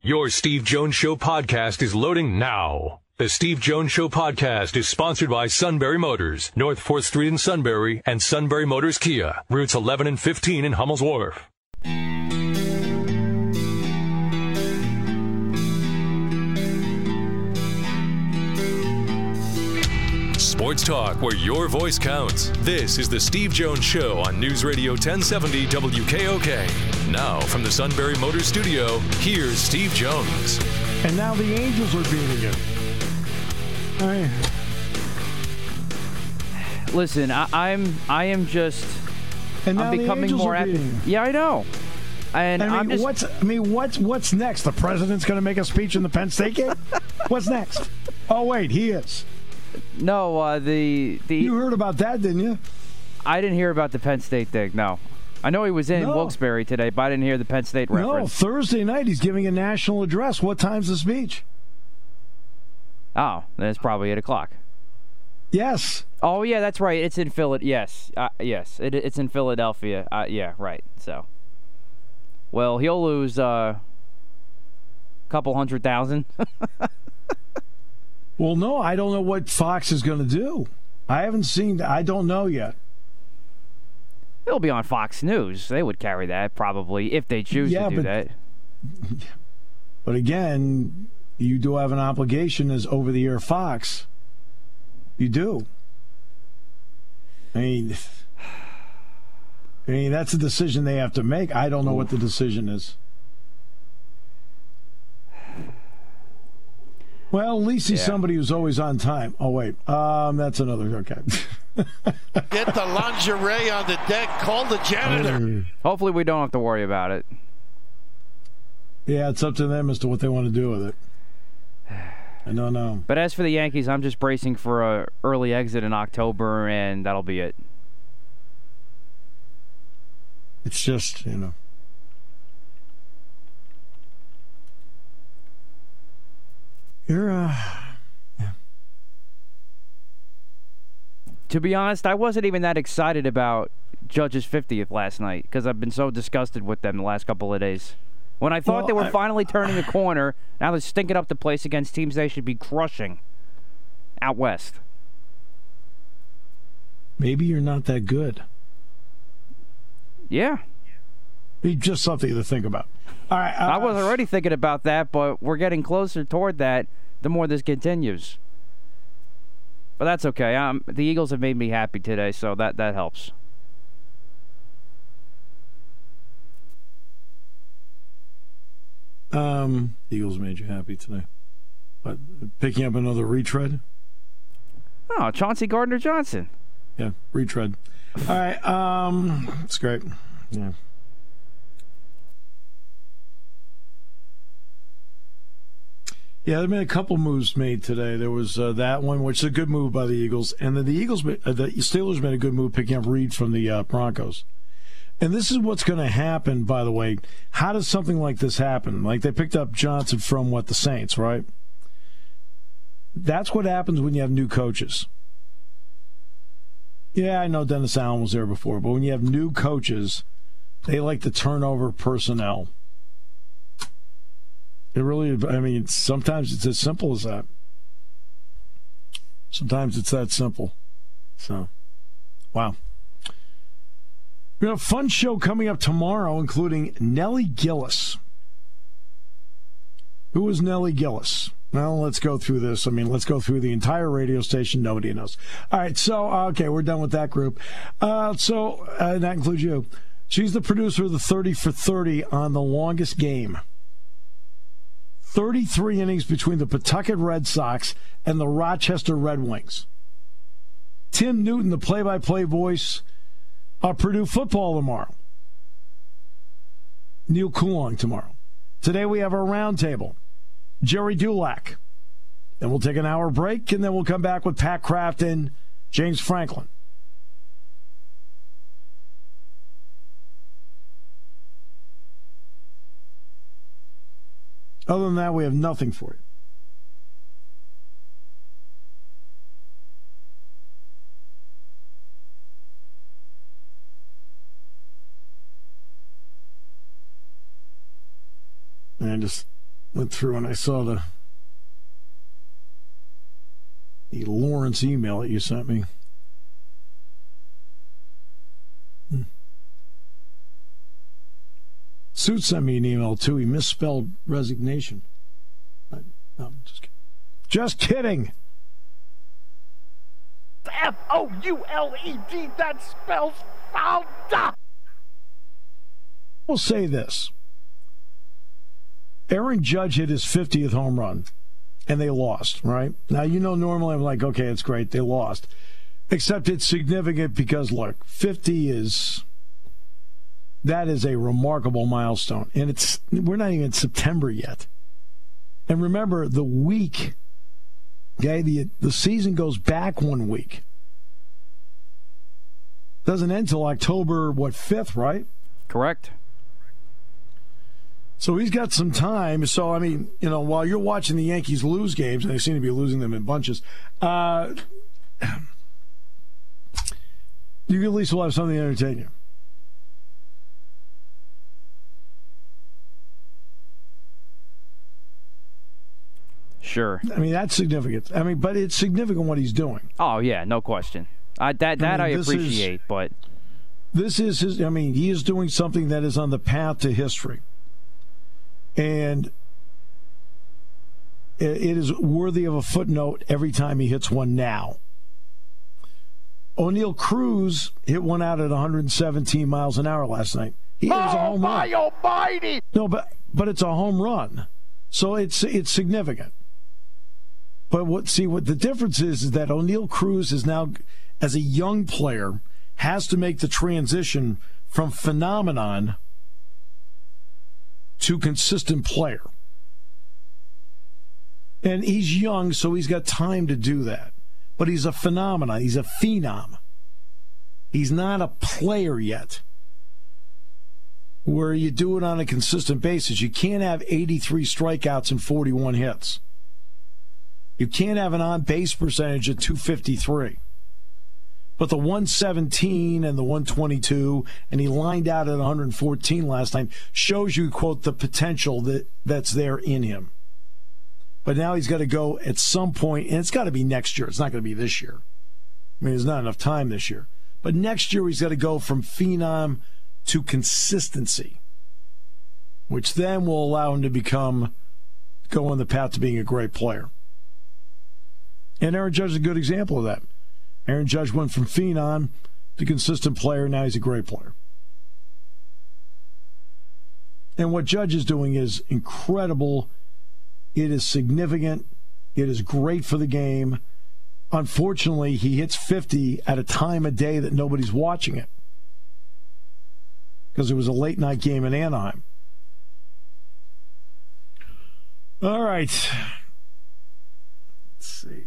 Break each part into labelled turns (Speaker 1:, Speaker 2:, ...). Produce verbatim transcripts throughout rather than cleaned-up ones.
Speaker 1: Your Steve Jones Show podcast is loading now. The Steve Jones Show podcast is sponsored by Sunbury Motors, North fourth Street in Sunbury, and Sunbury Motors Kia, routes eleven and fifteen in Hummel's Wharf. Sports talk where your voice counts. This is the Steve Jones Show on News Radio ten seventy W K O K. Now from the Sunbury Motors Studio, here's Steve Jones.
Speaker 2: And now the Angels are beating it. All right.
Speaker 3: Listen, I, I'm I am just
Speaker 2: And now
Speaker 3: I'm becoming
Speaker 2: the Angels
Speaker 3: more
Speaker 2: are beating
Speaker 3: active. Yeah, I know. And
Speaker 2: I mean,
Speaker 3: I'm just,
Speaker 2: what's I mean, what's what's next? The president's going to make a speech in the Penn State game? What's next? Oh wait, he is.
Speaker 3: No, uh, the the
Speaker 2: You heard about that, didn't you?
Speaker 3: I didn't hear about the Penn State thing. No, I know he was in
Speaker 2: No.
Speaker 3: Wilkes-Barre today, but I didn't hear the Penn State
Speaker 2: No,
Speaker 3: reference.
Speaker 2: Thursday night he's giving a national address. What time's the speech?
Speaker 3: Oh, then it's probably eight o'clock.
Speaker 2: Yes.
Speaker 3: Oh yeah, that's right. It's in Philadelphia. Yes, uh, yes, it, it's in Philadelphia. Uh, yeah, right. So, well, he'll lose a uh, couple hundred thousand.
Speaker 2: Well, no, I don't know what Fox is going to do. I haven't seen. I don't know yet.
Speaker 3: It'll be on Fox News. They would carry that probably if they choose
Speaker 2: Yeah,
Speaker 3: to do
Speaker 2: but-
Speaker 3: that.
Speaker 2: But again, you do have an obligation as over-the-air Fox. You do. I mean, I mean that's a decision they have to make. I don't know what the decision is. Well, at least he's
Speaker 3: Yeah.
Speaker 2: somebody who's always on time. Oh wait, um, that's another. Okay.
Speaker 4: Get the lingerie on the deck. Call the janitor.
Speaker 3: Hopefully we don't have to worry about it.
Speaker 2: Yeah, it's up to them as to what they want to do with it. I don't know.
Speaker 3: But as for the Yankees, I'm just bracing for a early exit in October, and that'll be it.
Speaker 2: It's just, you know. You're, uh, yeah.
Speaker 3: To be honest, I wasn't even that excited about Judge's fiftieth last night because I've been so disgusted with them the last couple of days. When I thought
Speaker 2: Well,
Speaker 3: they were
Speaker 2: I-
Speaker 3: finally turning the corner, now they're stinking up the place against teams they should be crushing out west.
Speaker 2: Maybe you're not that good.
Speaker 3: Yeah.
Speaker 2: It's just something to think about. All right. Uh,
Speaker 3: I was already thinking about that, but we're getting closer toward that the more this continues. But that's okay. Um, the Eagles have made me happy today, so that, that helps.
Speaker 2: Um, Eagles made you happy today. But picking up another retread?
Speaker 3: Oh, Chauncey Gardner-Johnson.
Speaker 2: Yeah, retread. All right. Um, it's great. Yeah. Yeah, there have been a couple moves made today. There was uh, that one, which is a good move by the Eagles, and then the Eagles, uh, the Steelers made a good move picking up Reed from the uh, Broncos. And this is what's going to happen, by the way. How does something like this happen? Like they picked up Johnson from what, the Saints, right? That's what happens when you have new coaches. Yeah, I know Dennis Allen was there before, but when you have new coaches, they like to turn over personnel. It really, I mean, sometimes it's as simple as that. Sometimes it's that simple. So, wow. We have a fun show coming up tomorrow, including Nellie Gillis. Who is Nellie Gillis? Well, let's go through this. I mean, let's go through the entire radio station. Nobody knows. All right, so, okay, we're done with that group. Uh, so, uh, that includes you. She's the producer of the thirty for thirty on The Longest Game. thirty-three innings between the Pawtucket Red Sox and the Rochester Red Wings. Tim Newton, the play-by-play voice of Purdue football tomorrow. Neil Coulon tomorrow. Today we have our roundtable. Jerry Dulac. Then we'll take an hour break, and then we'll come back with Pat Kraft and James Franklin. Other than that, we have nothing for you. And just went through and I saw the the Lawrence email that you sent me. Hmm. Suit sent me an email, too. He misspelled resignation. I, no, just kidding. Just kidding.
Speaker 5: F O U L E D, that spells Fouda.
Speaker 2: We'll say this. Aaron Judge hit his fiftieth home run, and they lost, right? Now, you know, normally I'm like, okay, it's great, they lost. Except it's significant because, look, fifty is, that is a remarkable milestone. And it's we're not even in September yet. And remember, the week, okay, the, the season goes back one week. Doesn't end till October, what, fifth, right?
Speaker 3: Correct.
Speaker 2: So he's got some time. So, I mean, you know, while you're watching the Yankees lose games, and they seem to be losing them in bunches, uh, you at least will have something to entertain you.
Speaker 3: Sure.
Speaker 2: I mean, that's significant. I mean, but it's significant what he's doing.
Speaker 3: Oh, yeah, no question. I, that that I, mean, I appreciate,
Speaker 2: is,
Speaker 3: but...
Speaker 2: This is his, I mean, he is doing something that is on the path to history. And it is worthy of a footnote every time he hits one now. O'Neal Cruz hit one out at one hundred seventeen miles an hour last night. He
Speaker 5: oh,
Speaker 2: a home
Speaker 5: my
Speaker 2: run.
Speaker 5: almighty!
Speaker 2: No, but but it's a home run, so it's it's significant. But what see what the difference is is that O'Neal Cruz is now, as a young player, has to make the transition from phenomenon to consistent player. And he's young, so he's got time to do that. But he's a phenomenon. He's a phenom. He's not a player yet, where you do it on a consistent basis. You can't have eighty-three strikeouts and forty-one hits. You can't have an on-base percentage of two fifty-three. But the one seventeen and the one twenty-two, and he lined out at one hundred fourteen last time, shows you, quote, the potential that, that's there in him. But now he's got to go at some point, and it's got to be next year. It's not going to be this year. I mean, there's not enough time this year. But next year he's got to go from phenom to consistency, which then will allow him to become, go on the path to being a great player. And Aaron Judge is a good example of that. Aaron Judge went from phenom to consistent player. Now he's a great player. And what Judge is doing is incredible. It is significant. It is great for the game. Unfortunately, he hits fifty at a time of day that nobody's watching it, because it was a late-night game in Anaheim. All right. Let's see.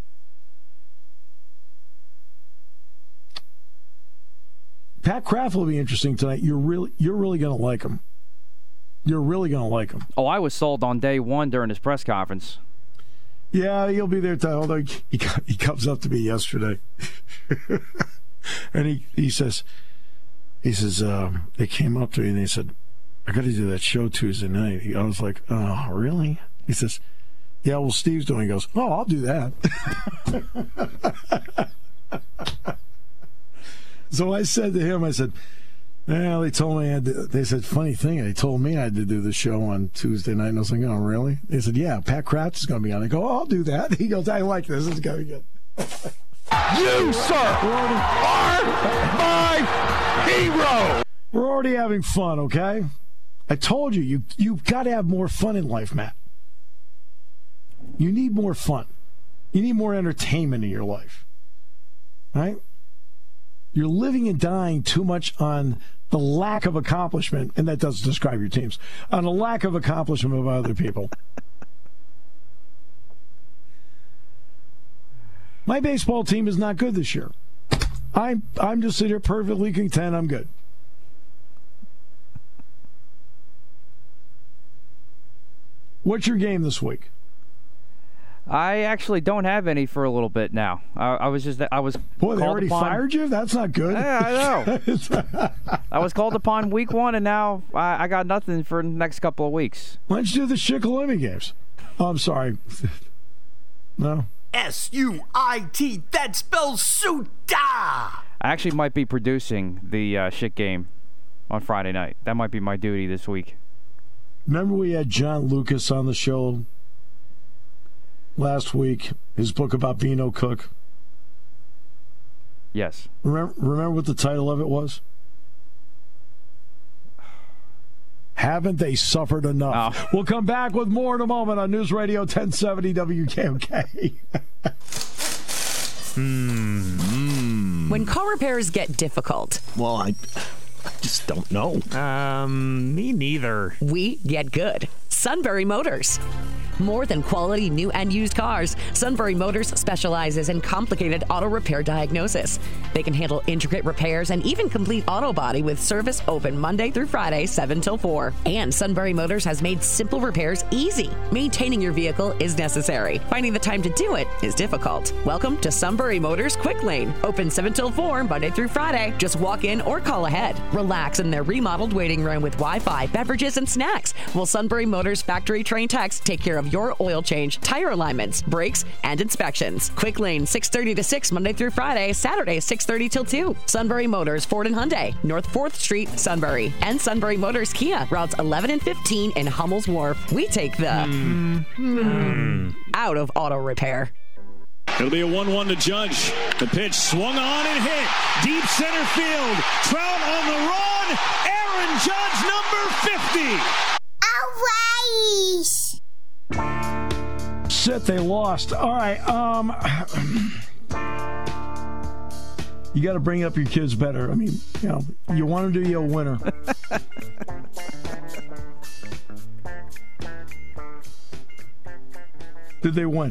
Speaker 2: Pat Kraft will be interesting tonight. You're really, you're really going to like him. You're really going to like him.
Speaker 3: Oh, I was sold on day one during his press conference.
Speaker 2: Yeah, he'll be there. To, although he, he comes up to me yesterday, and he, he says, he says um, they came up to me and they said, "I got to do that show Tuesday night." I was like, "Oh, really?" He says, "Yeah, well, Steve's doing." He goes, "Oh, I'll do that." So I said to him, I said, "Well, they told me I had to," they said, "Funny thing, they told me I had to do the show on Tuesday night." And I was like, "Oh, really?" They said, "Yeah, Pat Kraft is going to be on." I go, "Oh, I'll do that." He goes, "I like this. This is going to be good."
Speaker 5: You, sir, are my hero.
Speaker 2: We're already having fun, okay? I told you, you, you've got to have more fun in life, Matt. You need more fun. You need more entertainment in your life, right? You're living and dying too much on the lack of accomplishment, and that doesn't describe your teams, on the lack of accomplishment of other people. My baseball team is not good this year. I'm I'm just sitting here perfectly content. I'm good. What's your game this week?
Speaker 3: I actually don't have any for a little bit now. I, I was just I was
Speaker 2: Boy, they already
Speaker 3: upon,
Speaker 2: fired you? That's not good.
Speaker 3: Yeah, I know. I was called upon week one, and now I, I got nothing for the next couple of weeks.
Speaker 2: Why don't you do the Shikellamy games? Oh, I'm sorry. No?
Speaker 6: S U I T, that spells Suta!
Speaker 3: I actually might be producing the uh, shit game on Friday night. That might be my duty this week.
Speaker 2: Remember we had John Lucas on the show last week, his book about Beano Cook?
Speaker 3: Yes.
Speaker 2: Remember, remember what the title of it was? Haven't they suffered enough?
Speaker 3: Oh.
Speaker 2: We'll come back with more in a moment on News Radio ten seventy W K O K.
Speaker 7: mm. When car repairs get difficult.
Speaker 6: Well, I, I just don't know.
Speaker 8: Um, me neither.
Speaker 7: We get good. Sunbury Motors. More than quality new and used cars, Sunbury Motors specializes in complicated auto repair diagnosis. They can handle intricate repairs and even complete auto body with service open Monday through Friday, seven till four. And Sunbury Motors has made simple repairs easy. Maintaining your vehicle is necessary. Finding the time to do it is difficult. Welcome to Sunbury Motors Quick Lane. Open seven till four, Monday through Friday. Just walk in or call ahead. Relax in their remodeled waiting room with Wi-Fi, beverages, and snacks. While Sunbury Motors factory trained techs take care of your oil change, tire alignments, brakes, and inspections. Quick Lane, six thirty to six, Monday through Friday, Saturday, six thirty till two. Sunbury Motors, Ford and Hyundai, North fourth Street, Sunbury. And Sunbury Motors Kia, routes eleven and fifteen in Hummel's Wharf. We take the mm. Mm. out of auto repair.
Speaker 9: It'll be a one one to Judge. The pitch swung on and hit. Deep center field. Trout on the run. Aaron Judge, number fifty.
Speaker 10: Always.
Speaker 2: Shit, they lost. All right. Um, you got to bring up your kids better. I mean, you know, you want them to be a winner. Did they win?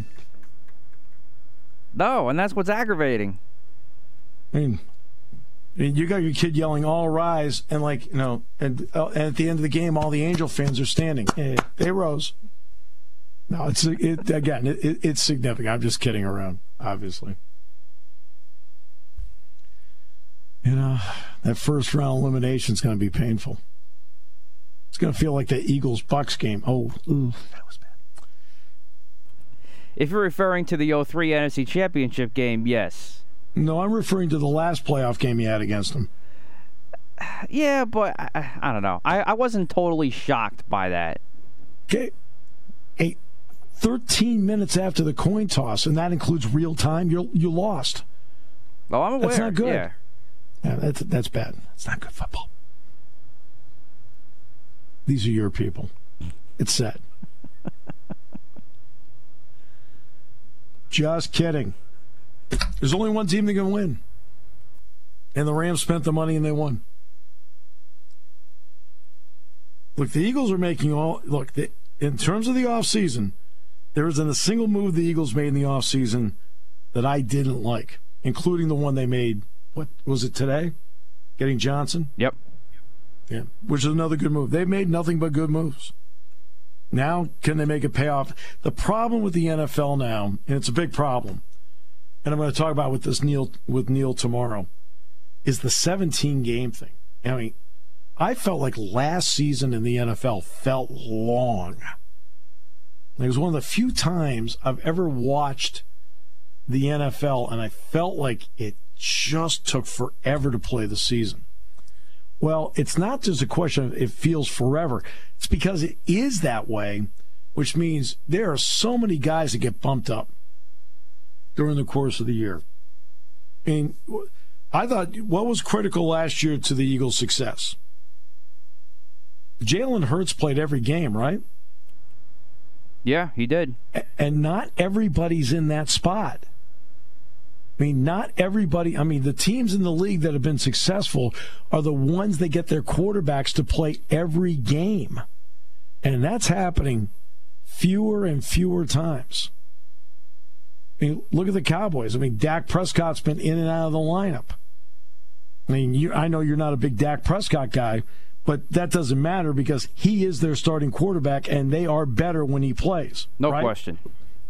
Speaker 3: No, and that's what's aggravating.
Speaker 2: I mean, I mean, you got your kid yelling "All rise!" and like you know, and, uh, and at the end of the game, all the Angel fans are standing. Hey, they rose. No, it's it again. It, it, it's significant. I'm just kidding around, obviously. You know, that first round elimination is going to be painful. It's going to feel like the Eagles-Bucks game. Oh, ooh, that was bad.
Speaker 3: If you're referring to the oh three N F C Championship game, yes.
Speaker 2: No, I'm referring to the last playoff game you had against them.
Speaker 3: Yeah, but I, I don't know. I, I wasn't totally shocked by that.
Speaker 2: Okay. Hey, thirteen minutes after the coin toss, and that includes real time, you you lost.
Speaker 3: Oh, I'm aware.
Speaker 2: That's not good.
Speaker 3: Yeah.
Speaker 2: Yeah, that's, that's bad. It's not good football. These are your people. It's sad. Just kidding. There's only one team that can win. And the Rams spent the money and they won. Look, the Eagles are making all... Look, they, in terms of the offseason, there isn't a single move the Eagles made in the offseason that I didn't like, including the one they made, what was it today? Getting Johnson?
Speaker 3: Yep.
Speaker 2: Yeah, which is another good move. They've made nothing but good moves. Now, can they make it pay off? The problem with the N F L now, and it's a big problem, and I'm going to talk about with this Neil with Neil tomorrow, is the seventeen game thing. I mean, I felt like last season in the N F L felt long. It was one of the few times I've ever watched the N F L, and I felt like it just took forever to play the season. Well, it's not just a question of it feels forever. It's because it is that way, which means there are so many guys that get bumped up during the course of the year. I mean, I thought, what was critical last year to the Eagles' success? Jalen Hurts played every game, right?
Speaker 3: Yeah, he did.
Speaker 2: And not everybody's in that spot. I mean, not everybody. I mean, the teams in the league that have been successful are the ones that get their quarterbacks to play every game. And that's happening fewer and fewer times. I mean, look at the Cowboys. I mean, Dak Prescott's been in and out of the lineup. I mean, you, I know you're not a big Dak Prescott guy, but that doesn't matter because he is their starting quarterback, and they are better when he plays.
Speaker 3: No
Speaker 2: right?
Speaker 3: question.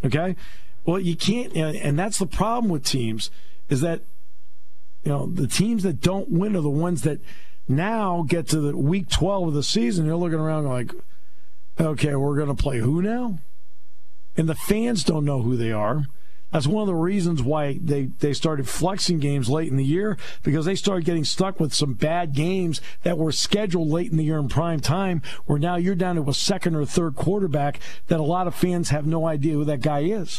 Speaker 2: Okay? Well, you can't, and that's the problem with teams, is that, you know, the teams that don't win are the ones that now get to the week twelve of the season. They're looking around like, okay, we're going to play who now? And the fans don't know who they are. That's one of the reasons why they, they started flexing games late in the year, because they started getting stuck with some bad games that were scheduled late in the year in prime time, where now you're down to a second or third quarterback that a lot of fans have no idea who that guy is.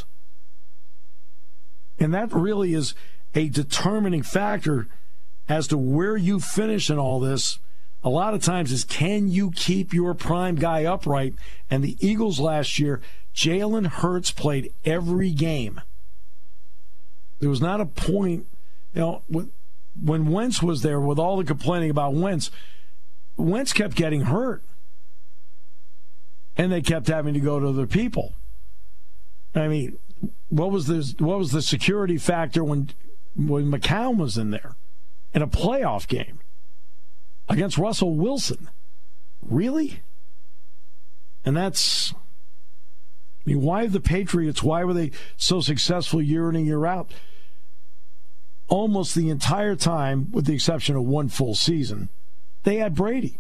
Speaker 2: And that really is a determining factor as to where you finish in all this. A lot of times is, can you keep your prime guy upright? And the Eagles last year, Jalen Hurts played every game. There was not a point, you know, when Wentz was there, with all the complaining about Wentz, Wentz kept getting hurt. And they kept having to go to other people. I mean, what was the what was the security factor when when McCown was in there in a playoff game against Russell Wilson? Really? And that's, I mean, why the Patriots, why were they so successful year in and year out? Almost the entire time, with the exception of one full season, they had Brady.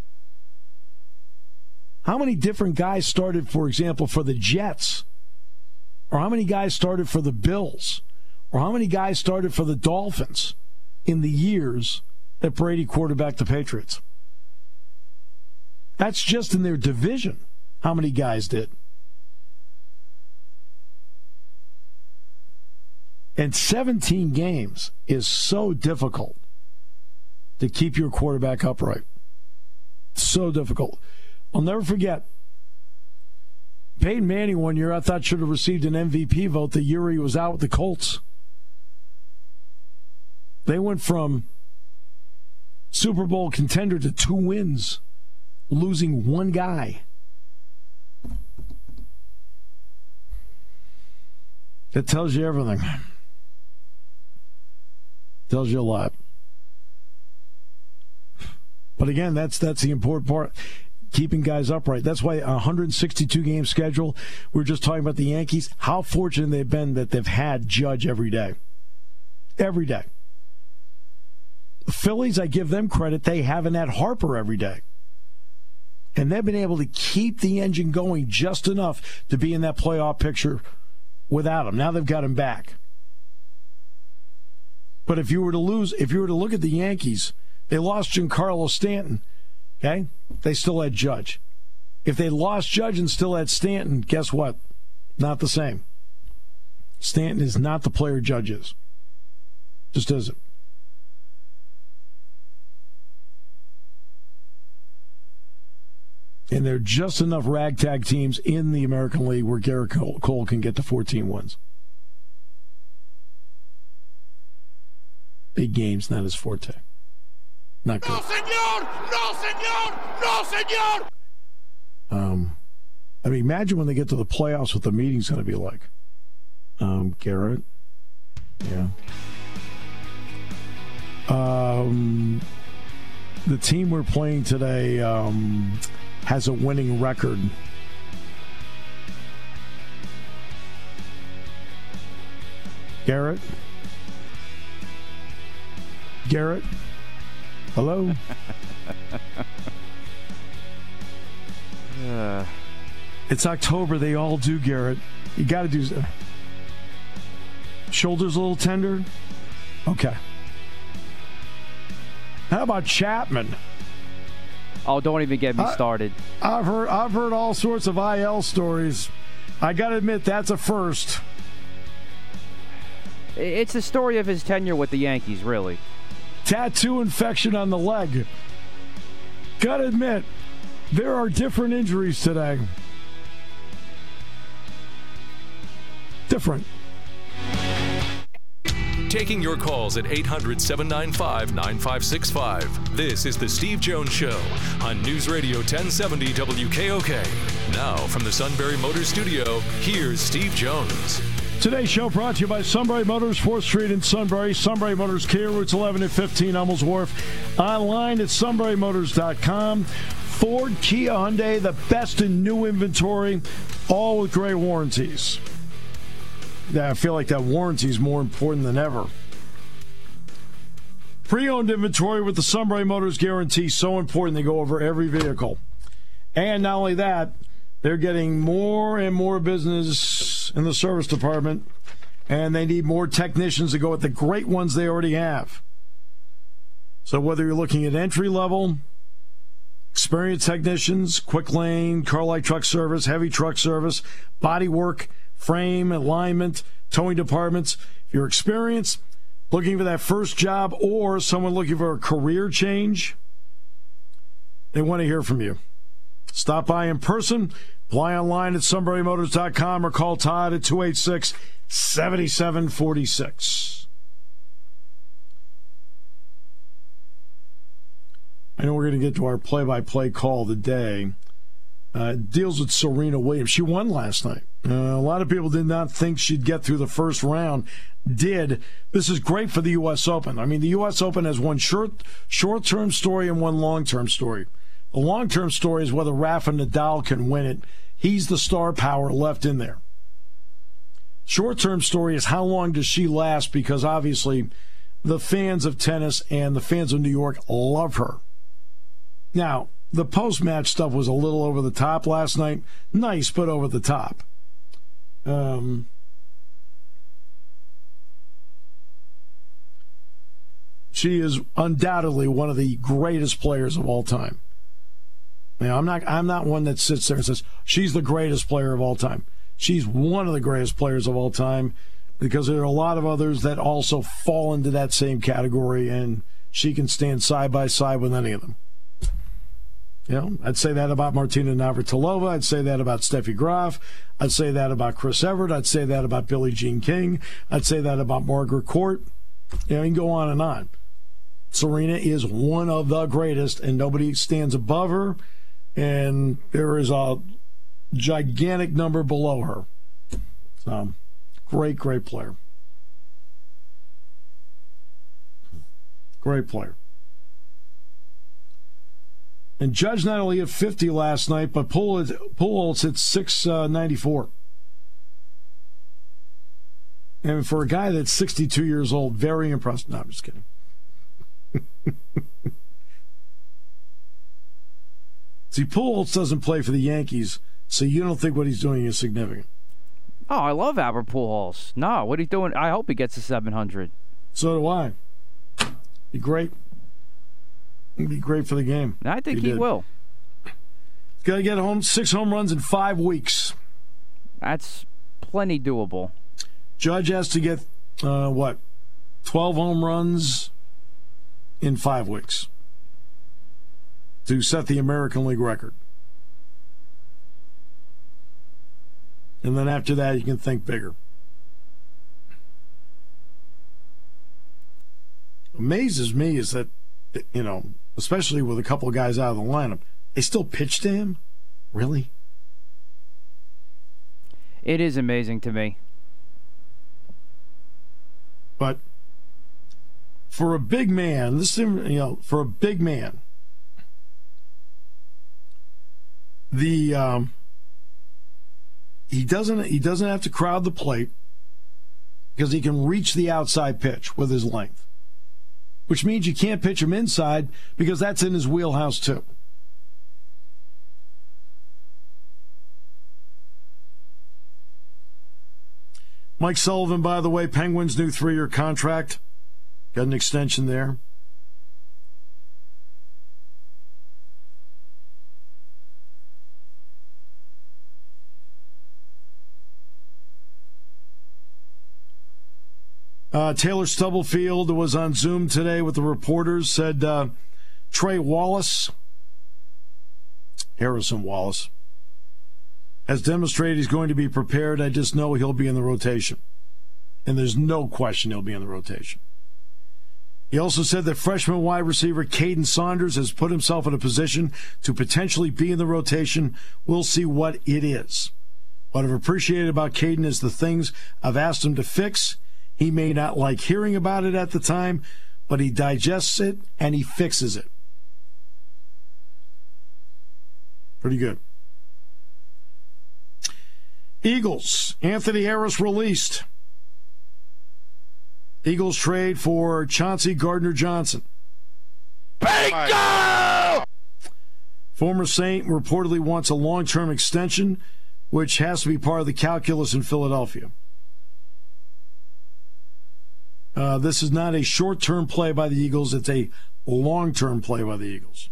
Speaker 2: How many different guys started, for example, for the Jets? Or how many guys started for the Bills? Or how many guys started for the Dolphins in the years that Brady quarterbacked the Patriots? That's just in their division, how many guys did. And seventeen games is so difficult to keep your quarterback upright. So difficult. I'll never forget, Peyton Manning one year I thought should have received an M V P vote the year he was out with the Colts. They went from Super Bowl contender to two wins, losing one guy. That tells you everything. Tells you a lot. But again, that's that's the important part. Keeping guys upright. That's why a one hundred sixty-two game schedule. We were just talking about the Yankees. How fortunate they've been that they've had Judge every day. Every day. The Phillies, I give them credit. They haven't had Harper every day. And they've been able to keep the engine going just enough to be in that playoff picture without him. Now they've got him back. But if you were to lose, if you were to look at the Yankees, they lost Giancarlo Stanton. Okay? They still had Judge. If they lost Judge and still had Stanton, guess what? Not the same. Stanton is not the player Judge is. Just isn't. And there are just enough ragtag teams in the American League where Garrett Cole can get to fourteen wins. Big games, not his forte. Not good.
Speaker 4: No, senor! No, senor! No, senor!
Speaker 2: Um, I mean, imagine when they get to the playoffs what the meeting's going to be like. Um, Garrett. Yeah. Um, the team we're playing today um, has a winning record. Garrett? Garrett? Hello? uh. It's October. They all do, Garrett. You got to do... Shoulders a little tender? Okay. How about Chapman?
Speaker 3: Oh, don't even get me
Speaker 2: I,
Speaker 3: started.
Speaker 2: I've heard I've heard all sorts of I L stories. I got to admit, that's a first.
Speaker 3: It's the story of his tenure with the Yankees, really.
Speaker 2: Tattoo infection on the leg. Got to admit, there are different injuries today. Different.
Speaker 1: Taking your calls at eight hundred, seven nine five, nine five six five. This is The Steve Jones Show on News Radio ten seventy W K O K. Now, from the Sunbury Motors Studio, here's Steve Jones.
Speaker 2: Today's show brought to you by Sunbury Motors, fourth Street in Sunbury. Sunbury Motors Kia, routes eleven and fifteen, Hummels Wharf. Online at sunbury motors dot com. Ford, Kia, Hyundai, the best in new inventory, all with great warranties. I feel like that warranty is more important than ever. Pre-owned inventory with the Sunbury Motors guarantee, so important. They go over every vehicle. And not only that, they're getting more and more business in the service department, and they need more technicians to go with the great ones they already have. So whether you're looking at entry-level, experienced technicians, quick lane, car light truck service, heavy truck service, body work, frame, alignment, towing departments, if you're experienced, looking for that first job, or someone looking for a career change, they want to hear from you. Stop by in person, apply online at sunbury motors dot com, or call Todd at two eight six, seven seven four six. I know we're going to get to our play-by-play call of the day. Uh, it deals with Serena Williams. She won last night. Uh, a lot of people did not think she'd get through the first round. Did. This is great for the U S Open. I mean, the U S Open has one short, short-term story and one long-term story. The long-term story is whether Rafa Nadal can win it. He's the star power left in there. Short-term story is how long does she last, because obviously the fans of tennis and the fans of New York love her. Now, the post-match stuff was a little over the top last night. Nice, but over the top. Um... She is undoubtedly one of the greatest players of all time. Now, I'm not I'm not one that sits there and says she's the greatest player of all time. She's one of the greatest players of all time, because there are a lot of others that also fall into that same category, and she can stand side by side with any of them. You know, I'd say that about Martina Navratilova. I'd say that about Steffi Graf. I'd say that about Chris Evert. I'd say that about Billie Jean King. I'd say that about Margaret Court. You know, you can go on and on. Serena is one of the greatest, and nobody stands above her, and there is a gigantic number below her. So, great, great player. Great player. And Judge not only hit fifty last night, but Pujols hit six ninety-four. And for a guy that's sixty-two years old, very impressive. No, I'm just kidding. See, Pujols doesn't play for the Yankees, so you don't think what he's doing is significant.
Speaker 3: Oh, I love Albert Pujols. No, what he's doing, I hope he gets to seven hundred.
Speaker 2: So do I. Be great. It'd be great for the game.
Speaker 3: I think he, he will.
Speaker 2: Got to get home six home runs in five weeks.
Speaker 3: That's plenty doable.
Speaker 2: Judge has to get, uh, what, twelve home runs in five weeks to set the American League record. And then after that, you can think bigger. Amazes me is that, you know, especially with a couple of guys out of the lineup, they still pitch to him? Really?
Speaker 3: It is amazing to me.
Speaker 2: But for a big man, this you know, for a big man, the um, he doesn't he doesn't have to crowd the plate, because he can reach the outside pitch with his length, which means you can't pitch him inside, because that's in his wheelhouse too. Mike Sullivan, by the way, Penguins' new three-year contract. Got an extension there. Uh, Taylor Stubblefield was on Zoom today with the reporters, said uh, Trey Wallace, Harrison Wallace, has demonstrated he's going to be prepared. I just know he'll be in the rotation. And there's no question he'll be in the rotation. He also said that freshman wide receiver Caden Saunders has put himself in a position to potentially be in the rotation. We'll see what it is. What I've appreciated about Caden is the things I've asked him to fix. He may not like hearing about it at the time, but he digests it and he fixes it. Pretty good. Eagles, Anthony Harris released. Eagles trade for Chauncey Gardner-Johnson.
Speaker 4: Bingo!
Speaker 2: Former Saint reportedly wants a long-term extension, which has to be part of the calculus in Philadelphia. Uh, this is not a short-term play by the Eagles. It's a long-term play by the Eagles.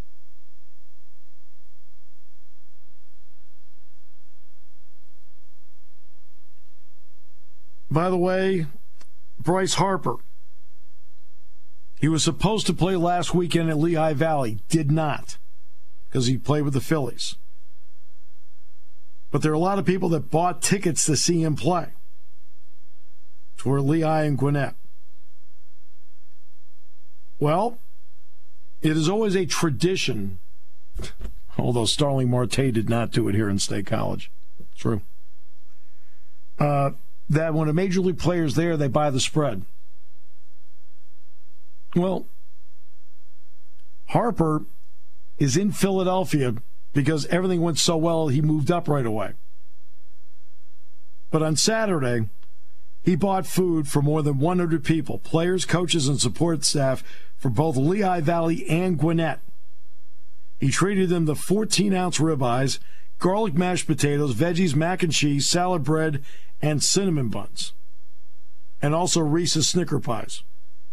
Speaker 2: By the way, Bryce Harper. He was supposed to play last weekend at Lehigh Valley. Did not, because he played with the Phillies. But there are a lot of people that bought tickets to see him play. For Lehigh and Gwinnett. Well, it is always a tradition, although Starling Marte did not do it here in State College. True. Uh, that when a major league player is there, they buy the spread. Well, Harper is in Philadelphia because everything went so well, he moved up right away. But on Saturday, he bought food for more than one hundred people, players, coaches, and support staff for both Lehigh Valley and Gwinnett. He treated them to fourteen-ounce ribeyes, garlic mashed potatoes, veggies, mac and cheese, salad bread, and cinnamon buns, and also Reese's Snicker pies.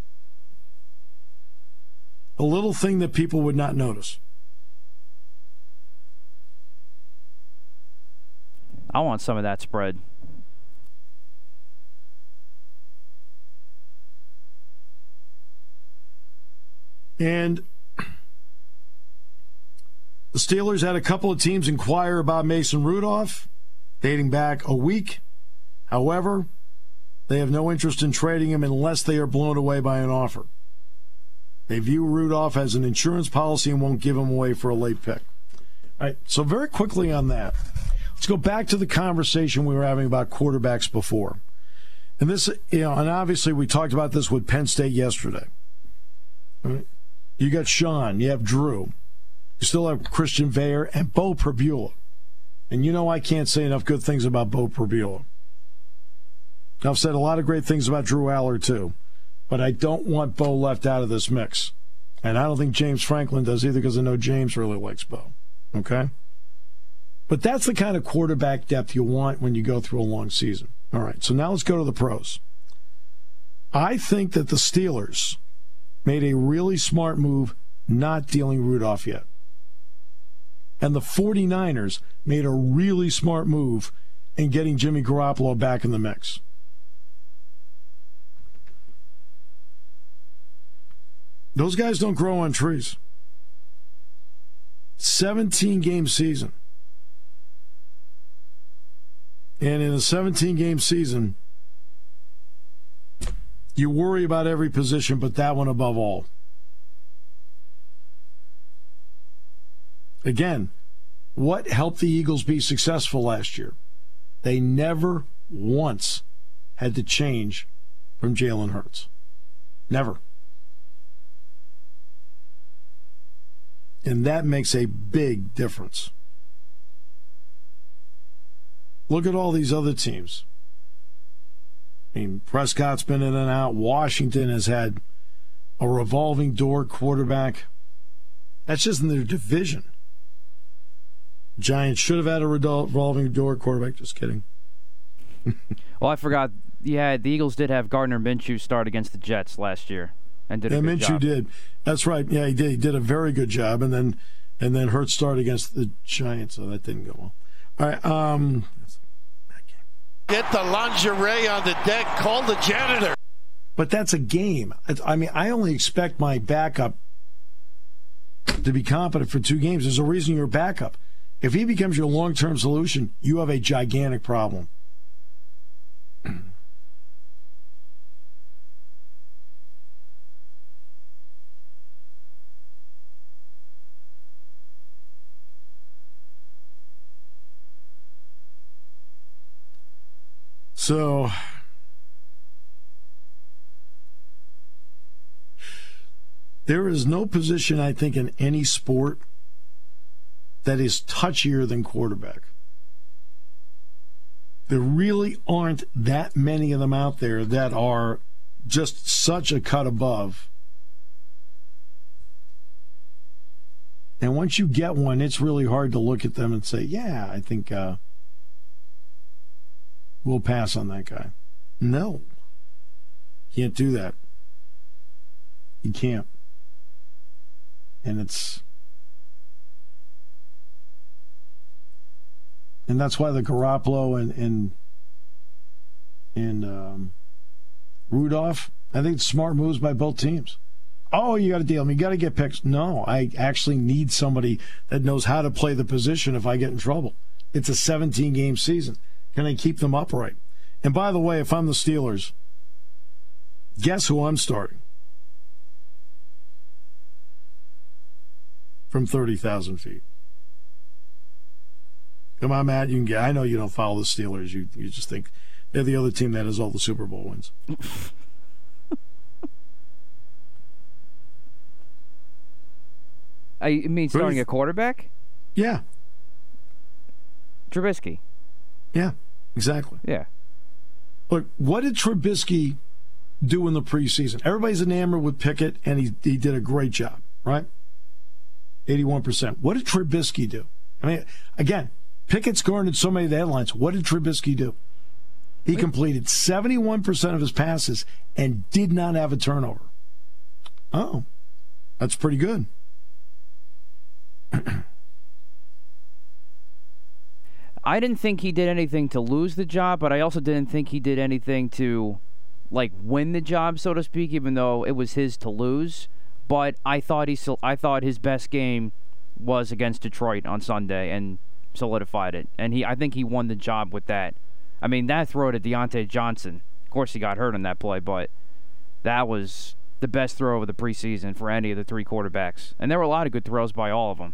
Speaker 2: A little thing that people would not notice.
Speaker 3: I want some of that spread.
Speaker 2: And the Steelers had a couple of teams inquire about Mason Rudolph, dating back a week. However, they have no interest in trading him unless they are blown away by an offer. They view Rudolph as an insurance policy and won't give him away for a late pick. All right, so very quickly on that, let's go back to the conversation we were having about quarterbacks before. And this, you know, and obviously we talked about this with Penn State yesterday. All right. You got Sean, you have Drew, you still have Christian Veyer and Bo Prabula. And you know I can't say enough good things about Bo Prabula. I've said a lot of great things about Drew Aller too, but I don't want Bo left out of this mix. And I don't think James Franklin does either, because I know James really likes Bo. Okay? But that's the kind of quarterback depth you want when you go through a long season. All right, so now let's go to the pros. I think that the Steelers made a really smart move not dealing Rudolph yet. And the 49ers made a really smart move in getting Jimmy Garoppolo back in the mix. Those guys don't grow on trees. seventeen-game season. And in a seventeen-game season, you worry about every position, but that one above all. Again, what helped the Eagles be successful last year? They never once had to change from Jalen Hurts. Never. And that makes a big difference. Look at all these other teams. I mean, Prescott's been in and out. Washington has had a revolving door quarterback. That's just in their division. Giants should have had a revolving door quarterback. Just kidding.
Speaker 3: Well, I forgot. Yeah, the Eagles did have Gardner Minshew start against the Jets last year, and did a
Speaker 2: yeah,
Speaker 3: good
Speaker 2: Minshew
Speaker 3: job.
Speaker 2: did. That's right. Yeah, he did. He did a very good job, and then and then Hurts started against the Giants, so that didn't go well. All right. Um,
Speaker 4: Get the lingerie on the deck. Call the janitor.
Speaker 2: But that's a game. I mean, I only expect my backup to be competent for two games. There's a reason you're a backup. If he becomes your long-term solution, you have a gigantic problem. So, there is no position, I think, in any sport that is touchier than quarterback. There really aren't that many of them out there that are just such a cut above. And once you get one, it's really hard to look at them and say, yeah, I think uh, we'll pass on that guy. No. Can't do that. You can't. And it's... And that's why the Garoppolo and and, and um, Rudolph, I think it's smart moves by both teams. Oh, you got to deal. I mean, you got to get picks. No, I actually need somebody that knows how to play the position if I get in trouble. It's a seventeen-game season. Can I keep them upright? And by the way, if I'm the Steelers, guess who I'm starting? From thirty thousand feet. Come on, Matt. You can get. I know you don't follow the Steelers. You you just think they're the other team that has all the Super Bowl wins.
Speaker 3: I mean starting a quarterback?
Speaker 2: Yeah.
Speaker 3: Trubisky.
Speaker 2: Yeah, exactly.
Speaker 3: Yeah.
Speaker 2: Look, what did Trubisky do in the preseason? Everybody's enamored with Pickett, and he he did a great job, right? eighty-one percent. What did Trubisky do? I mean, again, Pickett's garnered so many of the headlines. What did Trubisky do? He completed seventy-one percent of his passes and did not have a turnover. Oh, that's pretty good.
Speaker 3: I didn't think he did anything to lose the job, but I also didn't think he did anything to, like, win the job, so to speak, even though it was his to lose. But I thought he, I thought his best game was against Detroit on Sunday and solidified it. And he, I think he won the job with that. I mean, that throw to Deontay Johnson, of course he got hurt on that play, but that was the best throw of the preseason for any of the three quarterbacks. And there were a lot of good throws by all of them.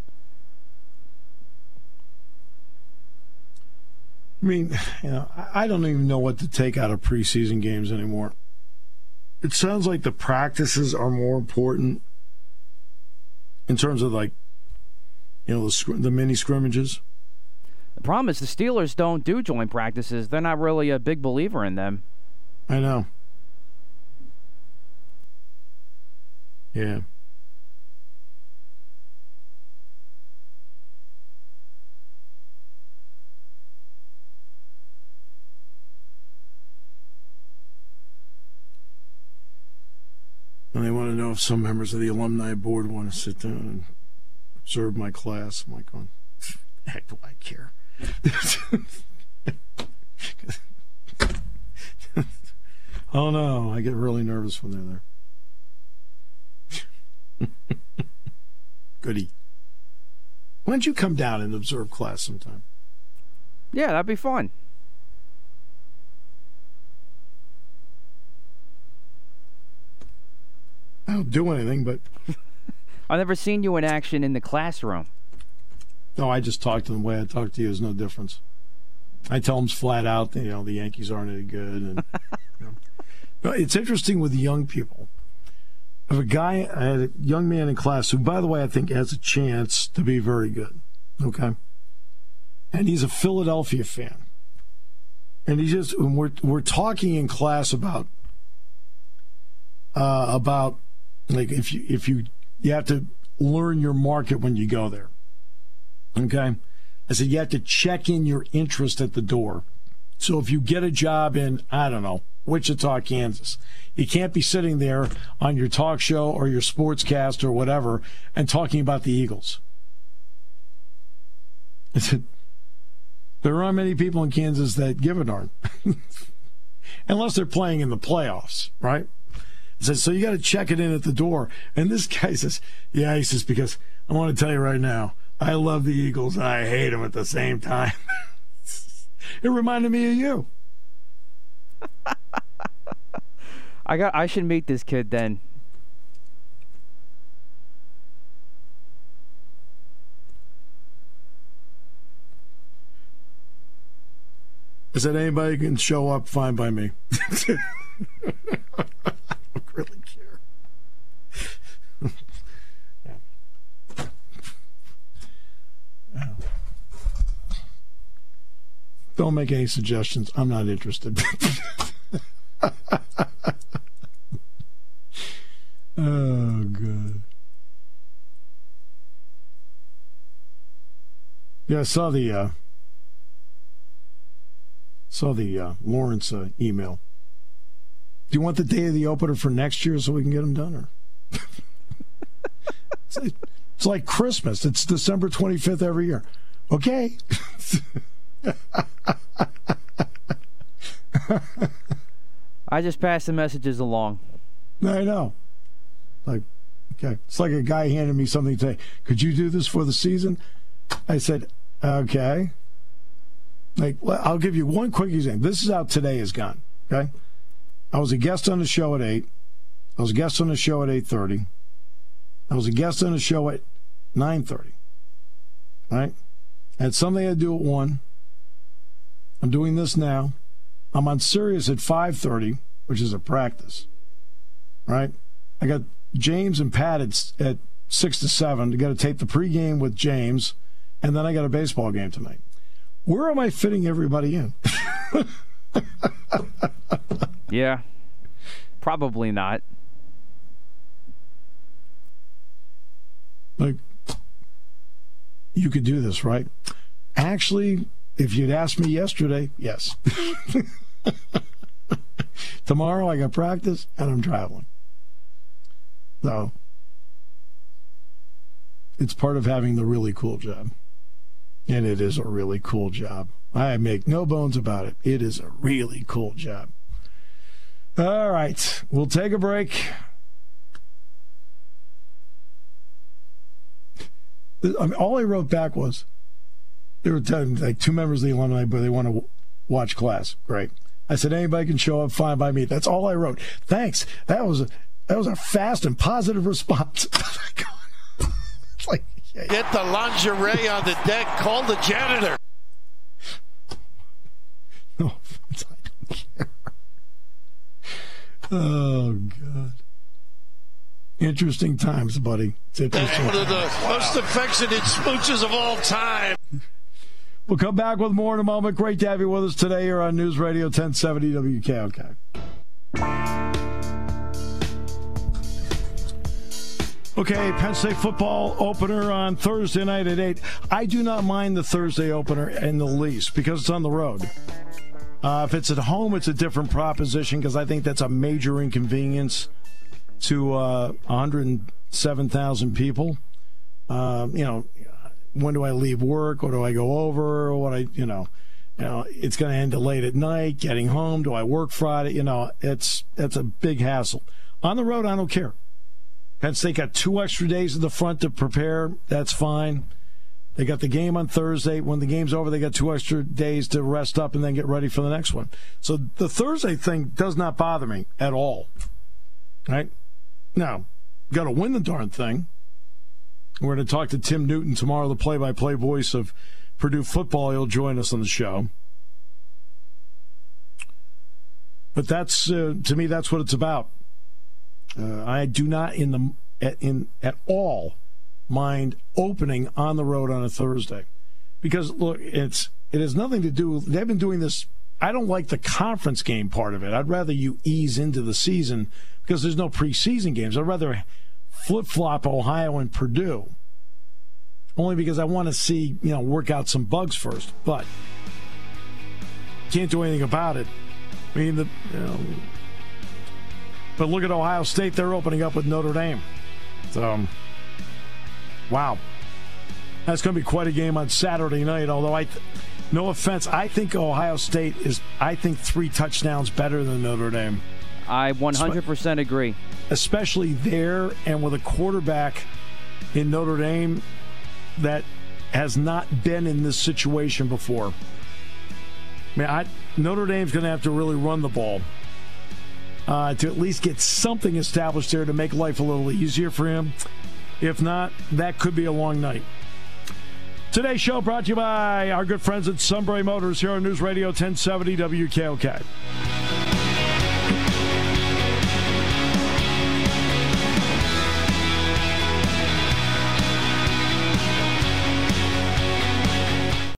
Speaker 2: I mean, you know, I don't even know what to take out of preseason games anymore. It sounds like the practices are more important in terms of, like, you know, the, the mini scrimmages.
Speaker 3: The problem is the Steelers don't do joint practices. They're not really a big believer in them.
Speaker 2: I know. Yeah. And they want to know if some members of the alumni board want to sit down and observe my class. I'm like, oh, heck do I care? Oh, no, I get really nervous when they're there. Goody. Why don't you come down and observe class sometime?
Speaker 3: Yeah, that'd be fun.
Speaker 2: I don't do anything, but...
Speaker 3: I've never seen you in action in the classroom.
Speaker 2: No, I just talk to them the way I talk to you. There's no difference. I tell them flat out, you know, the Yankees aren't any good. And, you know. It's interesting with the young people. If a guy, I had a young man in class who, by the way, I think has a chance to be very good. Okay? And he's a Philadelphia fan. And he just, and we're, we're talking in class about, uh, about, like, if you, if you, you have to learn your market when you go there. Okay? I said you have to check in your interest at the door. So if you get a job in, I don't know, Wichita, Kansas, you can't be sitting there on your talk show or your sportscast or whatever and talking about the Eagles. I said, there aren't many people in Kansas that give a darn. Unless they're playing in the playoffs, right? I said, so you got to check it in at the door. And this guy says, yeah, he says, because I want to tell you right now, I love the Eagles and I hate them at the same time. It reminded me of you.
Speaker 3: I got. I should meet this kid then.
Speaker 2: I said, anybody can show up, fine by me. I don't really care. Yeah. Yeah. Don't make any suggestions. I'm not interested. Oh, good. Yeah, I saw the uh, saw the uh, Lawrence uh, email. Do you want the day of the opener for next year so we can get them done? Or it's, like, it's like Christmas. It's December twenty-fifth every year. Okay.
Speaker 3: I just pass the messages along.
Speaker 2: I know. Like, okay. It's like a guy handed me something today. Could you do this for the season? I said, okay. Like, well, I'll give you one quick example. This is how today is gone. Okay. I was a guest on the show at eight. I was a guest on the show at eight thirty. I was a guest on the show at nine thirty. Right? I had something to do at one. I'm doing this now. I'm on Sirius at five thirty, which is a practice. Right? I got James and Pat at, at six to seven. I got to tape the pregame with James, and then I got a baseball game tonight. Where am I fitting everybody in?
Speaker 3: Yeah, probably not.
Speaker 2: Like, you could do this, right? Actually, if you'd asked me yesterday, yes. Tomorrow I got practice and I'm traveling. So, it's part of having the really cool job. And it is a really cool job. I make no bones about it. It is a really cool job. All right, we'll take a break. I mean, all I wrote back was, they were telling like two members of the alumni, but they want to w- watch class. Great. I said, anybody can show up, fine by me. That's all I wrote. Thanks. That was a, that was a fast and positive response. It's like, yeah,
Speaker 4: Get the lingerie on the deck. Call the janitor.
Speaker 2: No, I don't care. Oh, God. Interesting times, buddy. It's interesting.
Speaker 4: One of the most affectionate smooches of all time.
Speaker 2: We'll come back with more in a moment. Great to have you with us today here on News Radio ten seventy W K O K. Okay, Penn State football opener on Thursday night at eight. I do not mind the Thursday opener in the least because it's on the road. Uh, if it's at home, it's a different proposition because I think that's a major inconvenience to uh, one hundred seven thousand people. Uh, you know, when do I leave work? Or do I go over? What I, you know, you know, it's going to end late at night. Getting home, do I work Friday? You know, it's it's a big hassle. On the road, I don't care. Penn State got two extra days at the front to prepare. That's fine. They got the game on Thursday. When the game's over, they got two extra days to rest up and then get ready for the next one. So the Thursday thing does not bother me at all. Right? Now, got to win the darn thing. We're going to talk to Tim Newton tomorrow, the play-by-play voice of Purdue football. He'll join us on the show. But that's, uh, to me, that's what it's about. Uh, I do not in the at, in at all mind opening on the road on a Thursday, because look, it's it has nothing to do. They've been doing this. I don't like the conference game part of it. I'd rather you ease into the season because there's no preseason games. I'd rather flip flop Ohio and Purdue, only because I want to see you know work out some bugs first. But can't do anything about it. I mean the. You know, But look at Ohio State. They're opening up with Notre Dame. So, um, wow. That's going to be quite a game on Saturday night. Although, I, th- no offense, I think Ohio State is, I think, three touchdowns better than Notre Dame.
Speaker 3: I one hundred percent agree.
Speaker 2: Especially there and with a quarterback in Notre Dame that has not been in this situation before. I mean, I, Notre Dame's going to have to really run the ball. Uh, to at least get something established there to make life a little easier for him. If not, that could be a long night. Today's show brought to you by our good friends at Sunbury Motors here on News Radio ten seventy W K O K.